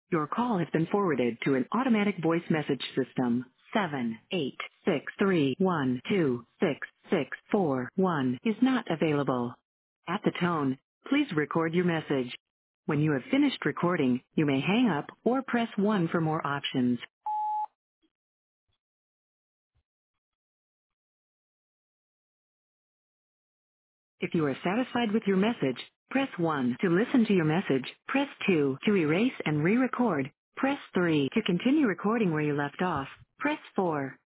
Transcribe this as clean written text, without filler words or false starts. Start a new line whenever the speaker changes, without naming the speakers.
Your call has been forwarded to an automatic voice message system. 78631266641 is not available. At the tone, please record your message. When you have finished recording, you may hang up or press 1 for more options. If you are satisfied with your message, press 1 to listen to your message. Press 2 to erase and re-record. Press 3 to continue recording where you left off. Press 4